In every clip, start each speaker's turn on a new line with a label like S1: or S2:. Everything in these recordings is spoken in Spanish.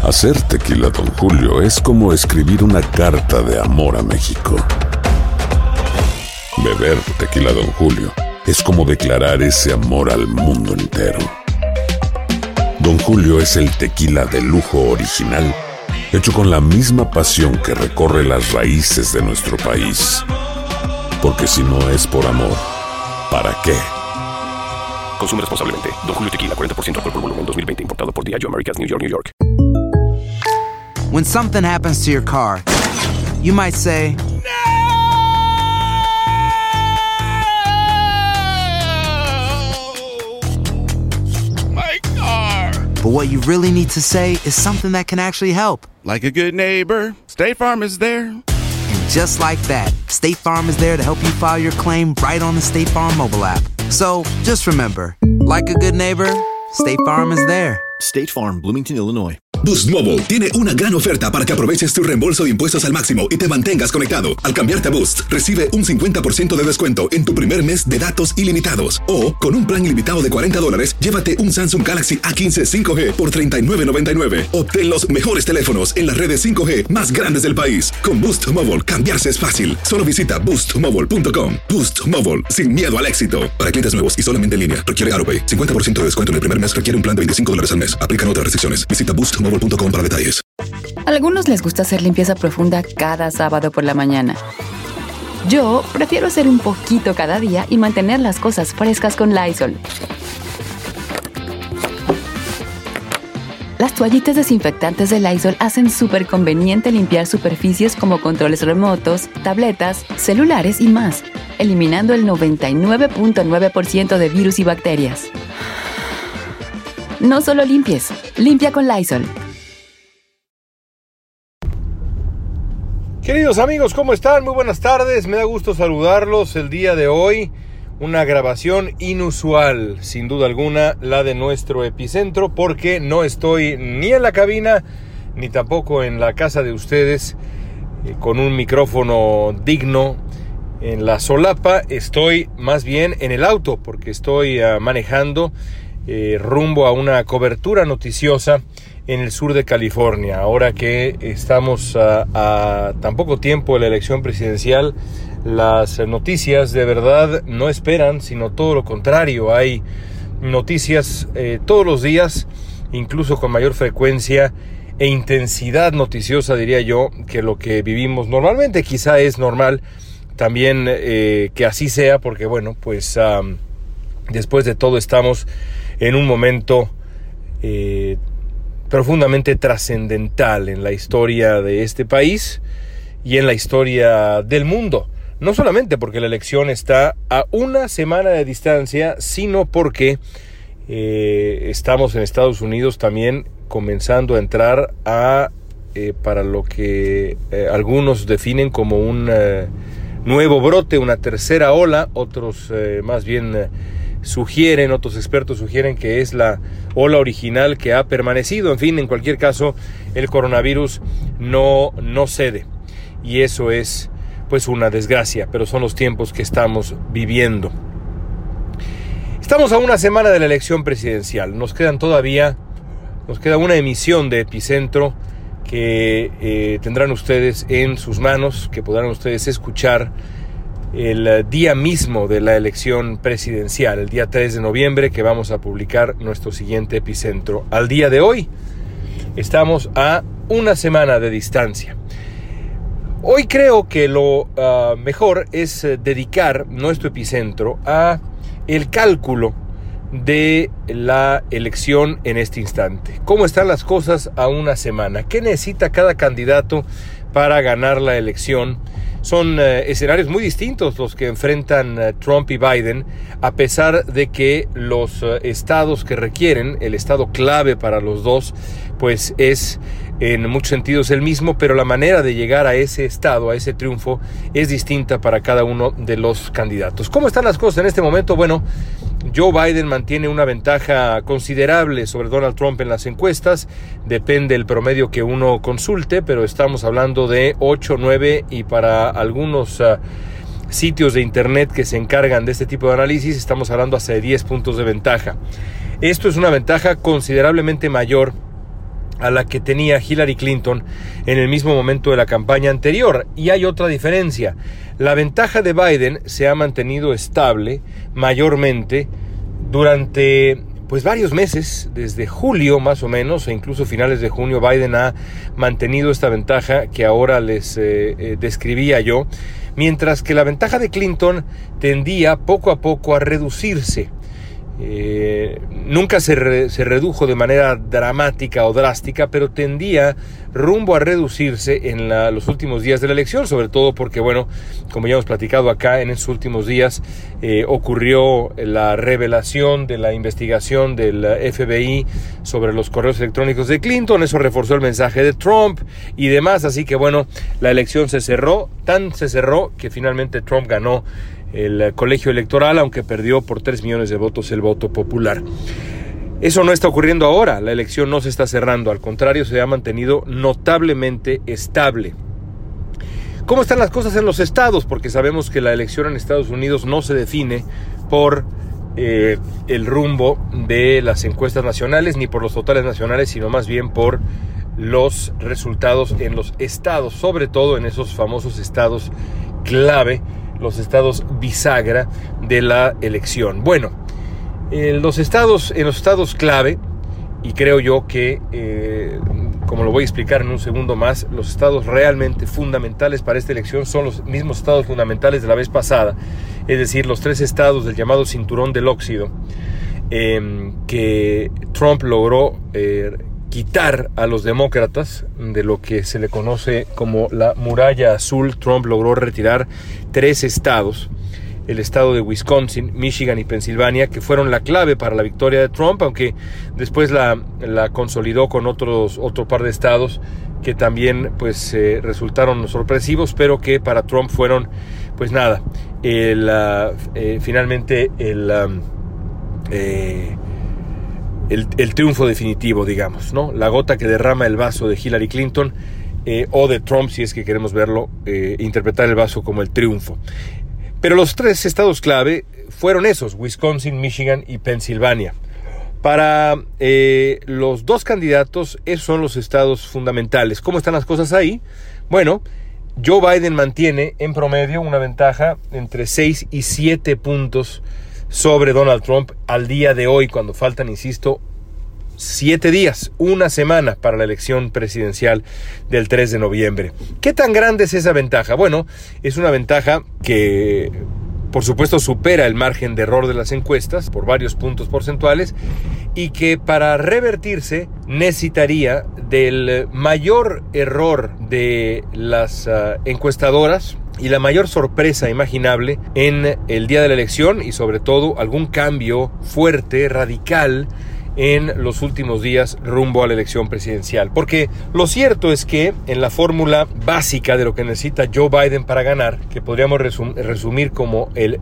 S1: Hacer tequila Don Julio es como escribir una carta de amor a México. Beber tequila Don Julio es como declarar ese amor al mundo entero. Don Julio es el tequila de lujo original, hecho con la misma pasión que recorre las raíces de nuestro país. Porque si no es por amor, ¿para qué?
S2: Consume responsablemente. Don Julio Tequila, 40% alcohol por volumen, 2020. Importado por Diageo Americas, New York, New York.
S3: When something happens to your car, you might say,
S4: My car!
S3: but what you really need to say is something that can actually help.
S4: Like a good neighbor, State Farm is there.
S3: And just like that, State Farm is there to help you file your claim right on the State Farm mobile app. So just remember, like a good neighbor, State Farm is there.
S5: State Farm, Bloomington, Illinois.
S6: Boost Mobile tiene una gran oferta para que aproveches tu reembolso de impuestos al máximo y te mantengas conectado. Al cambiarte a Boost, recibe un 50% de descuento en tu primer mes de datos ilimitados. O, con un plan ilimitado de $40, llévate un Samsung Galaxy A15 5G por $39.99. Obtén los mejores teléfonos en las redes 5G más grandes del país. Con Boost Mobile, cambiarse es fácil. Solo visita boostmobile.com. Boost Mobile, sin miedo al éxito. Para clientes nuevos y solamente en línea, requiere AroPay. 50% de descuento en el primer mes requiere un plan de $25 al mes. Aplican otras restricciones. Visita boostmobile.com para detalles.
S7: A algunos les gusta hacer limpieza profunda cada sábado por la mañana. Yo prefiero hacer un poquito cada día y mantener las cosas frescas con Lysol. Las toallitas desinfectantes de Lysol hacen súper conveniente limpiar superficies como controles remotos, tabletas, celulares y más, eliminando el 99.9% de virus y bacterias. No solo limpies, limpia con Lysol.
S8: Queridos amigos, ¿cómo están? Muy buenas tardes, me da gusto saludarlos el día de hoy. Una grabación inusual, sin duda alguna, la de nuestro epicentro, porque no estoy ni en la cabina, ni tampoco en la casa de ustedes, con un micrófono digno en la solapa. Estoy más bien en el auto, porque estoy manejando rumbo a una cobertura noticiosa en el sur de California. Ahora que estamos a tan poco tiempo de la elección presidencial, las noticias de verdad no esperan, sino todo lo contrario. Hay noticias todos los días, incluso con mayor frecuencia e intensidad noticiosa, diría yo, que lo que vivimos normalmente. Quizá es normal también que así sea, porque bueno, pues después de todo estamos en un momento profundamente trascendental en la historia de este país y en la historia del mundo. No solamente porque la elección está a una semana de distancia, sino porque estamos en Estados Unidos también comenzando a entrar para lo que algunos definen como un nuevo brote, una tercera ola. Otros más bien otros expertos sugieren que es la ola original que ha permanecido. En fin, en cualquier caso, el coronavirus no cede. Y eso es pues una desgracia, pero son los tiempos que estamos viviendo. Estamos a una semana de la elección presidencial. Nos queda una emisión de Epicentro que tendrán ustedes en sus manos, que podrán ustedes escuchar el día mismo de la elección presidencial, el día 3 de noviembre, que vamos a publicar nuestro siguiente Epicentro. Al día de hoy estamos a una semana de distancia. Hoy creo que lo mejor es dedicar nuestro Epicentro a el cálculo de la elección en este instante. ¿Cómo están las cosas a una semana? ¿Qué necesita cada candidato para ganar la elección? Son escenarios muy distintos los que enfrentan Trump y Biden, a pesar de que los estados que requieren, el estado clave para los dos, pues es en muchos sentidos el mismo, pero la manera de llegar a ese estado, a ese triunfo, es distinta para cada uno de los candidatos. ¿Cómo están las cosas en este momento? Bueno, Joe Biden mantiene una ventaja considerable sobre Donald Trump en las encuestas. Depende del promedio que uno consulte, pero estamos hablando de 8, 9 y para algunos sitios de internet que se encargan de este tipo de análisis estamos hablando hasta de 10 puntos de ventaja. Esto es una ventaja considerablemente mayor a la que tenía Hillary Clinton en el mismo momento de la campaña anterior. Y hay otra diferencia. La ventaja de Biden se ha mantenido estable mayormente durante varios meses, desde julio más o menos, e incluso finales de junio. Biden ha mantenido esta ventaja que ahora les describía yo, mientras que la ventaja de Clinton tendía poco a poco a reducirse. Nunca se redujo de manera dramática o drástica, pero tendía rumbo a reducirse en los últimos días de la elección, sobre todo porque, como ya hemos platicado acá, en esos últimos días ocurrió la revelación de la investigación del FBI sobre los correos electrónicos de Clinton. Eso reforzó el mensaje de Trump y demás, así que la elección se cerró que finalmente Trump ganó el colegio electoral, aunque perdió por 3 millones de votos el voto popular. Eso no está ocurriendo ahora, la elección no se está cerrando, al contrario, se ha mantenido notablemente estable. ¿Cómo están las cosas en los estados? Porque sabemos que la elección en Estados Unidos no se define por el rumbo de las encuestas nacionales ni por los totales nacionales, sino más bien por los resultados en los estados, sobre todo en esos famosos estados clave, los estados bisagra de la elección. En los estados clave, y creo yo que, como lo voy a explicar en un segundo más, los estados realmente fundamentales para esta elección son los mismos estados fundamentales de la vez pasada, es decir, los 3 estados del llamado cinturón del óxido, que Trump logró quitar a los demócratas de lo que se le conoce como la muralla azul. Trump logró retirar 3 estados, el estado de Wisconsin, Michigan y Pensilvania, que fueron la clave para la victoria de Trump, aunque después la consolidó con otro par de estados que también resultaron sorpresivos, pero que para Trump fueron finalmente el triunfo definitivo, digamos, ¿no? La gota que derrama el vaso de Hillary Clinton o de Trump, si es que queremos verlo, interpretar el vaso como el triunfo. Pero los 3 estados clave fueron esos, Wisconsin, Michigan y Pensilvania. Para los 2 candidatos, esos son los estados fundamentales. ¿Cómo están las cosas ahí? Joe Biden mantiene en promedio una ventaja entre 6 y 7 puntos sobre Donald Trump al día de hoy, cuando faltan, insisto, 7 días, una semana para la elección presidencial del 3 de noviembre. ¿Qué tan grande es esa ventaja? Es una ventaja que, por supuesto, supera el margen de error de las encuestas por varios puntos porcentuales y que para revertirse necesitaría del mayor error de las encuestadoras y la mayor sorpresa imaginable en el día de la elección y sobre todo algún cambio fuerte, radical en los últimos días rumbo a la elección presidencial. Porque lo cierto es que en la fórmula básica de lo que necesita Joe Biden para ganar, que podríamos resumir como el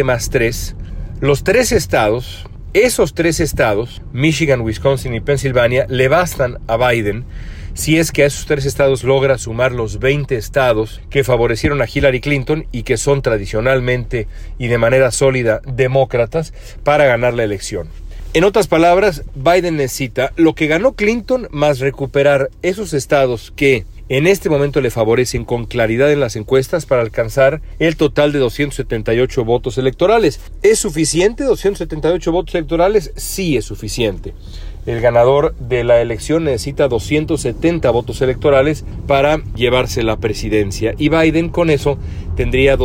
S8: 20+3, los 3 estados, esos 3 estados, Michigan, Wisconsin y Pensilvania, le bastan a Biden si es que a esos 3 estados logra sumar los 20 estados que favorecieron a Hillary Clinton y que son tradicionalmente y de manera sólida demócratas para ganar la elección. En otras palabras, Biden necesita lo que ganó Clinton más recuperar esos estados que en este momento le favorecen con claridad en las encuestas para alcanzar el total de 278 votos electorales. ¿Es suficiente 278 votos electorales? Sí es suficiente. El ganador de la elección necesita 270 votos electorales para llevarse la presidencia y Biden con eso tendría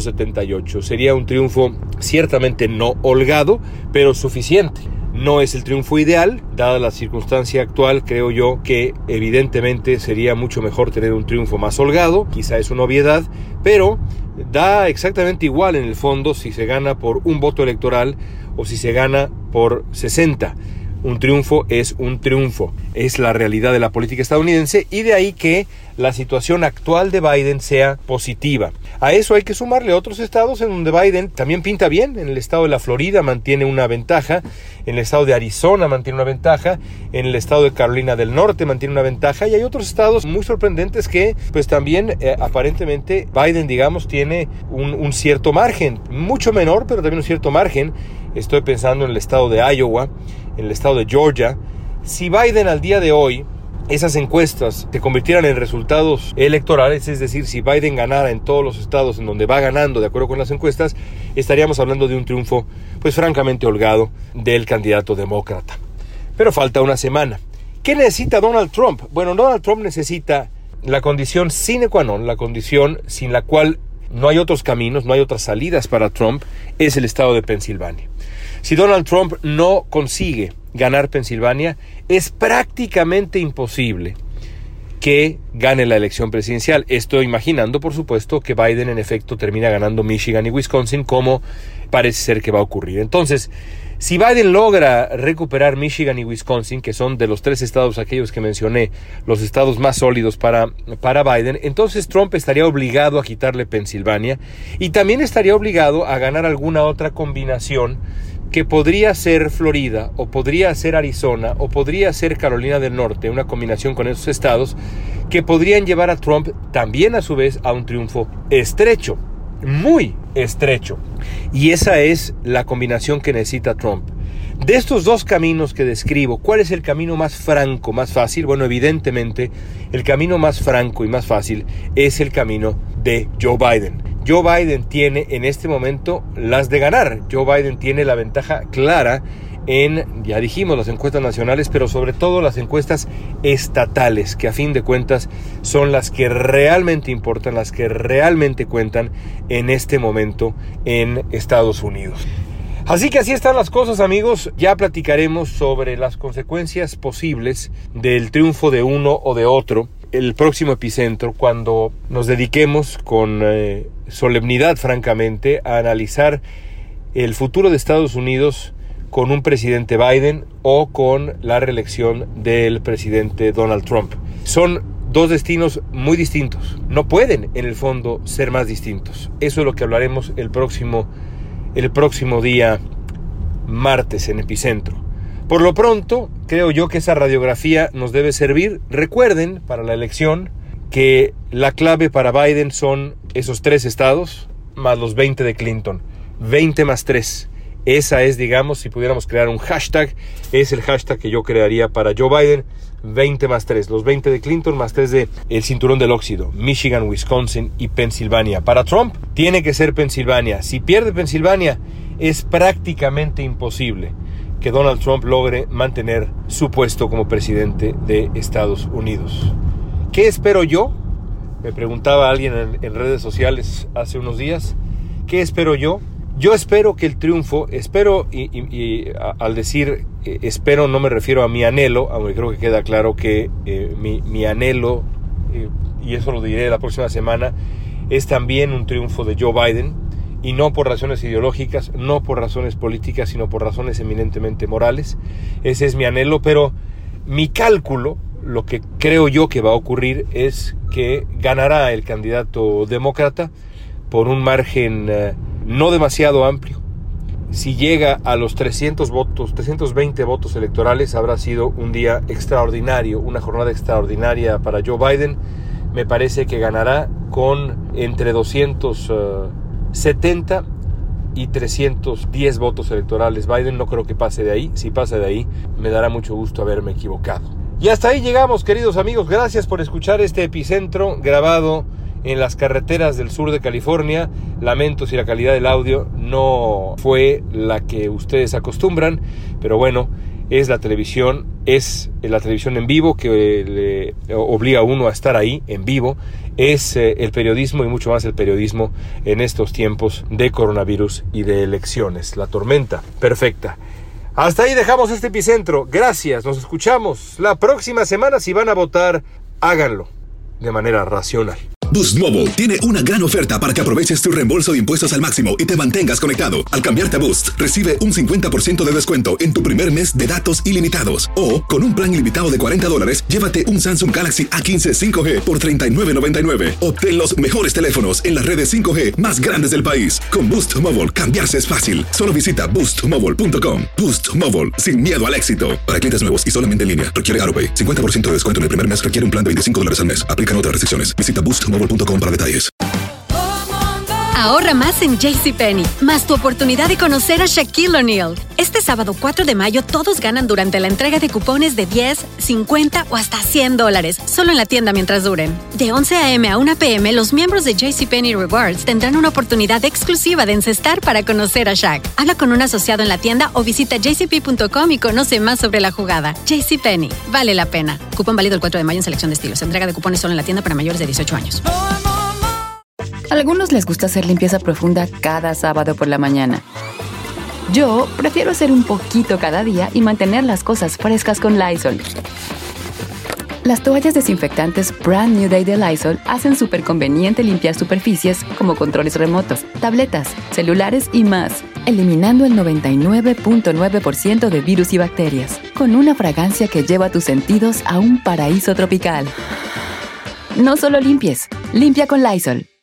S8: 278. Sería un triunfo ciertamente no holgado, pero suficiente. No es el triunfo ideal, dada la circunstancia actual. Creo yo que evidentemente sería mucho mejor tener un triunfo más holgado, quizá es una obviedad, pero da exactamente igual en el fondo si se gana por un voto electoral o si se gana por 60. Un triunfo es un triunfo, es la realidad de la política estadounidense y de ahí que la situación actual de Biden sea positiva. A eso hay que sumarle otros estados en donde Biden también pinta bien. En el estado de la Florida mantiene una ventaja, en el estado de Arizona mantiene una ventaja, en el estado de Carolina del Norte mantiene una ventaja y hay otros estados muy sorprendentes que pues también aparentemente Biden, digamos, tiene un cierto margen, mucho menor, pero también un cierto margen. Estoy pensando en el estado de Iowa, en el estado de Georgia. Si Biden al día de hoy esas encuestas se convirtieran en resultados electorales, es decir, si Biden ganara en todos los estados en donde va ganando de acuerdo con las encuestas, estaríamos hablando de un triunfo pues francamente holgado del candidato demócrata. Pero falta una semana. ¿Qué necesita Donald Trump? Bueno, Donald Trump necesita la condición sine qua non, la condición sin la cual no hay otros caminos, no hay otras salidas para Trump, es el estado de Pensilvania. Si Donald Trump no consigue ganar Pensilvania, es prácticamente imposible que gane la elección presidencial. Estoy imaginando, por supuesto, que Biden en efecto termina ganando Michigan y Wisconsin, como parece ser que va a ocurrir. Entonces, si Biden logra recuperar Michigan y Wisconsin, que son de los 3 estados aquellos que mencioné, los estados más sólidos para Biden, entonces Trump estaría obligado a quitarle Pensilvania y también estaría obligado a ganar alguna otra combinación que podría ser Florida, o podría ser Arizona, o podría ser Carolina del Norte, una combinación con esos estados que podrían llevar a Trump también a su vez a un triunfo estrecho, muy estrecho. Y esa es la combinación que necesita Trump. De estos dos caminos que describo, ¿cuál es el camino más franco, más fácil? Bueno, evidentemente, el camino más franco y más fácil es el camino de Joe Biden. Joe Biden tiene en este momento las de ganar. Joe Biden tiene la ventaja clara en, ya dijimos, las encuestas nacionales, pero sobre todo las encuestas estatales, que a fin de cuentas son las que realmente importan, las que realmente cuentan en este momento en Estados Unidos. Así que así están las cosas, amigos. Ya platicaremos sobre las consecuencias posibles del triunfo de uno o de otro el próximo epicentro, cuando nos dediquemos con solemnidad, francamente, a analizar el futuro de Estados Unidos con un presidente Biden o con la reelección del presidente Donald Trump. Son dos destinos muy distintos. No pueden, en el fondo, ser más distintos. Eso es lo que hablaremos el próximo día martes en Epicentro. Por lo pronto, creo yo que esa radiografía nos debe servir. Recuerden, para la elección, que la clave para Biden son esos 3 estados más los 20 de Clinton. 20 más 3. Esa es, digamos, si pudiéramos crear un hashtag, es el hashtag que yo crearía para Joe Biden. 20 más 3. Los 20 de Clinton más 3 de el cinturón del óxido. Michigan, Wisconsin y Pensilvania. Para Trump, tiene que ser Pensilvania. Si pierde Pensilvania, es prácticamente imposible que Donald Trump logre mantener su puesto como presidente de Estados Unidos. ¿Qué espero yo? Me preguntaba alguien en redes sociales hace unos días. ¿Qué espero yo? Yo espero que el triunfo, al decir espero no me refiero a mi anhelo, aunque creo que queda claro que mi anhelo, y eso lo diré la próxima semana, es también un triunfo de Joe Biden, y no por razones ideológicas, no por razones políticas, sino por razones eminentemente morales. Ese es mi anhelo, pero mi cálculo, lo que creo yo que va a ocurrir, es que ganará el candidato demócrata por un margen no demasiado amplio. Si llega a los 320 votos electorales, habrá sido un día extraordinario, una jornada extraordinaria para Joe Biden. Me parece que ganará con entre 270 y 310 votos electorales. Biden no creo que pase de ahí. Si pasa de ahí, me dará mucho gusto haberme equivocado. Y hasta ahí llegamos, queridos amigos. Gracias por escuchar este Epicentro grabado en las carreteras del sur de California. Lamento si la calidad del audio no fue la que ustedes acostumbran, pero bueno, es la televisión en vivo que le obliga a uno a estar ahí en vivo. Es el periodismo, y mucho más el periodismo en estos tiempos de coronavirus y de elecciones. La tormenta perfecta. Hasta ahí dejamos este Epicentro. Gracias, nos escuchamos la próxima semana. Si van a votar, háganlo de manera racional.
S6: Boost Mobile tiene una gran oferta para que aproveches tu reembolso de impuestos al máximo y te mantengas conectado. Al cambiarte a Boost, recibe un 50% de descuento en tu primer mes de datos ilimitados. O, con un plan ilimitado de $40, llévate un Samsung Galaxy A15 5G por $39.99. Obtén los mejores teléfonos en las redes 5G más grandes del país. Con Boost Mobile, cambiarse es fácil. Solo visita boostmobile.com. Boost Mobile, sin miedo al éxito. Para clientes nuevos y solamente en línea, requiere AutoPay. 50% de descuento en el primer mes, requiere un plan de $25 al mes. Aplican otras restricciones. Visita boostmobile.com para detalles.
S9: Oh, mundo. Ahorra más en JCPenney, más tu oportunidad de conocer a Shaquille O'Neal. Este sábado 4 de mayo todos ganan durante la entrega de cupones de 10, 50 o hasta $100, solo en la tienda mientras duren. De 11 a.m. a 1 p.m., los miembros de JCPenney Rewards tendrán una oportunidad exclusiva de encestar para conocer a Shaq. Habla con un asociado en la tienda o visita jcp.com y conoce más sobre la jugada. JCPenney, vale la pena. Cupón válido el 4 de mayo en selección de estilos. Entrega de cupones solo en la tienda para mayores de 18 años.
S7: A algunos les gusta hacer limpieza profunda cada sábado por la mañana. Yo prefiero hacer un poquito cada día y mantener las cosas frescas con Lysol. Las toallas desinfectantes Brand New Day de Lysol hacen súper conveniente limpiar superficies como controles remotos, tabletas, celulares y más, eliminando el 99.9% de virus y bacterias, con una fragancia que lleva tus sentidos a un paraíso tropical. No solo limpies, limpia con Lysol.